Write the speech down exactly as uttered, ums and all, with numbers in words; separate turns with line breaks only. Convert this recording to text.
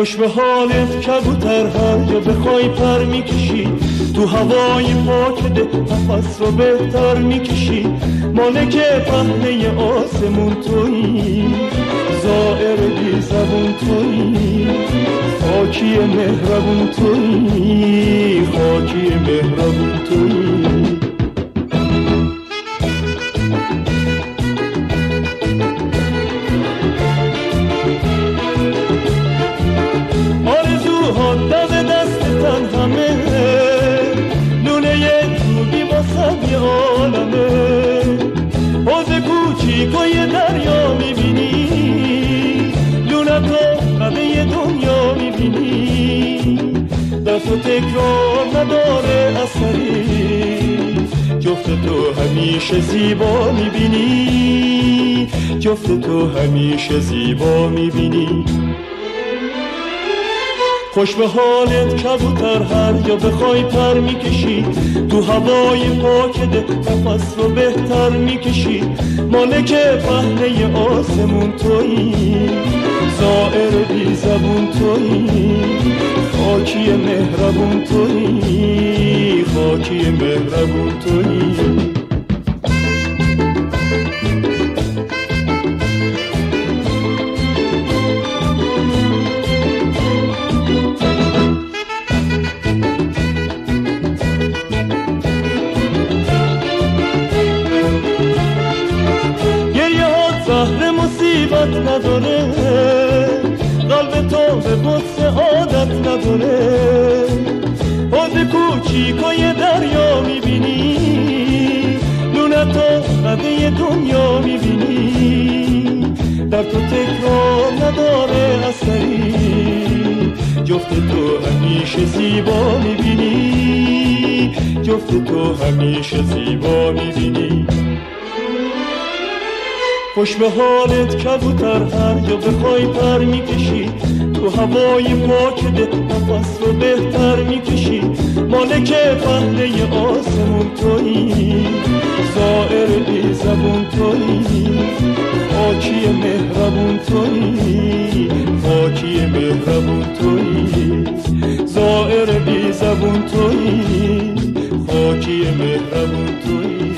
خوش به حالت کبوتر، هر جا بخوای پر میکشی، تو هوای پاک ده نفس رو بهتر میکشی. مالک پهنه آسمون تویی، زائر بی زبون تویی، خاکی مهربون تویی، خاکی مهربون تویی. آرزوها دم دستتن همه، لونه خوبی واسه یه عالمه. حوض کوچیکای دریا میبینی، لونه تو قده دنیا میبینی. دست و تکرار نداره اثری، جفت تو همیشه زیبا میبینی، جفت تو همیشه زیبا میبینی. خوش به حالت کبوتر، هر جا بخوای پر میکشی، تو هوای پاک ده نفس رو بهتر میکشی. مالک پهنه آسمون تویی، زائر بی زبون تویی، خاکی مهربون تویی، خاکی مهربون تویی. نداره قلب تو به بوس عادت نداره. حوض کوچیکای دریا میبینی، لونه تو قده دنیا میبینی. در تو تکرار نداره اثری، جفت تو همیشه زیبا میبینی، جفت تو همیشه زیبا میبینی. خوش به حالت کبوتر، هر جا بخوای پر میکشی، تو هوای پاک ده نفس رو بهتر میکشی. مالک پهنه آسمون تویی، زائر بی زبون تویی، خاکی مهربون تویی، خاکی مهربون تویی. زائر بی زبون تویی، خاکی مهربون تویی.